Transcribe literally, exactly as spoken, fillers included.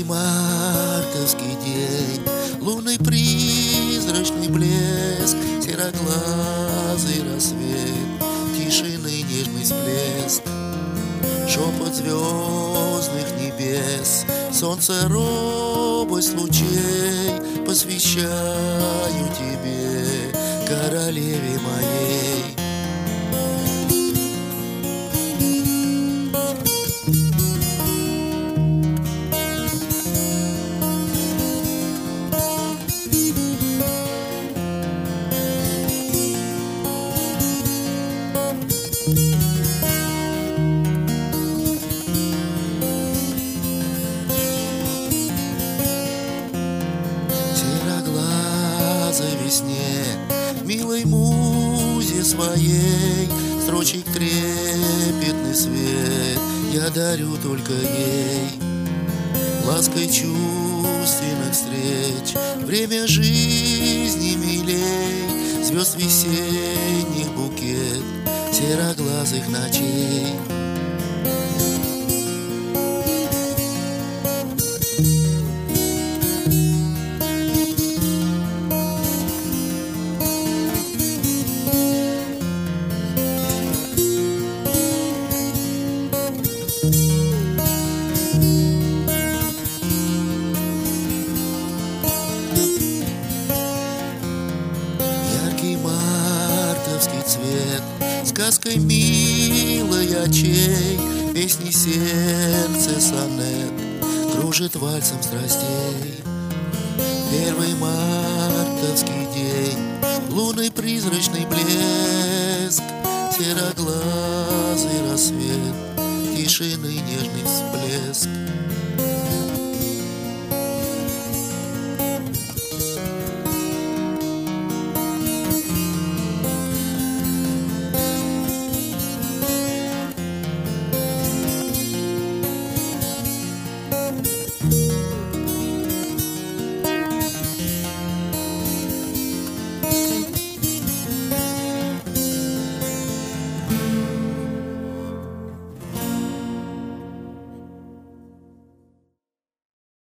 мартовский день, лунный призрачный блеск, сероглазый рассвет, тишины нежный всплеск, шепот звездных небес, солнце робость лучей, посвящаю тебе, королеве моей. Весне, милой музе своей, строчек трепетный свет я дарю только ей. Лаской чувственных встреч время жизни милей, звезд весенних букет, сероглазых ночей. Мартовский цвет, сказкой милой очей, песни сердце сонет, кружит вальсом страстей. Первый мартовский день, лунный призрачный блеск, сероглазый рассвет, тишины нежный всплеск.